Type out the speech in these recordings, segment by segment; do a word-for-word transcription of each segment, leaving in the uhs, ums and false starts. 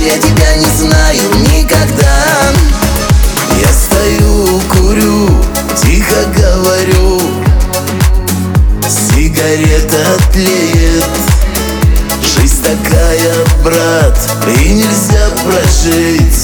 я тебя не знаю никогда. Я стою, курю, тихо говорю, сигарета тлеет. Жизнь такая, брат, и нельзя прожить,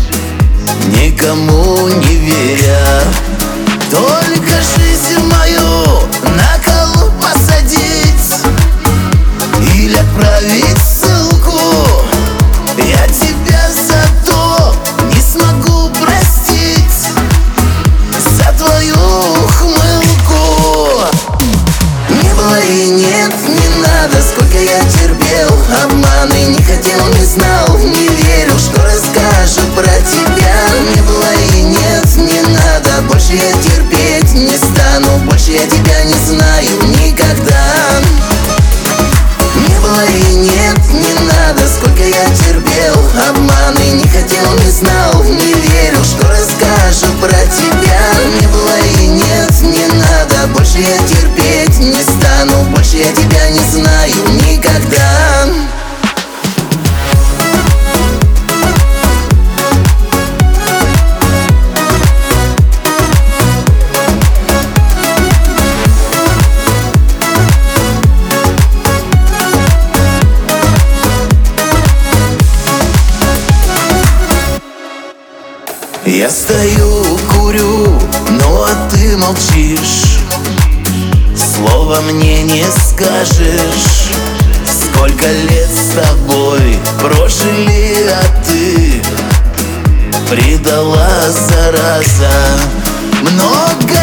никому не веря. Только жизнь мою на кол посадить или отправить ссылку. Я тебя за то не смогу простить, за твою ухмылку. Не было и нет, не надо, сколько я терпел обманы, не хотел, не знал, не верил, что расскажу про тебя. Не было и нет, не надо, больше я терпеть не стану, больше я тебя не знаю никогда. Не было и нет, не надо, сколько я терпел обманы, не хотел, не знал, не верил, что расскажу про тебя. Не было и нет, не надо, больше я терпеть не стану, больше я тебя не знаю никогда. Я стою, курю, ну а ты молчишь, слова мне не скажешь. Сколько лет с тобой прожили, а ты предала, зараза. Много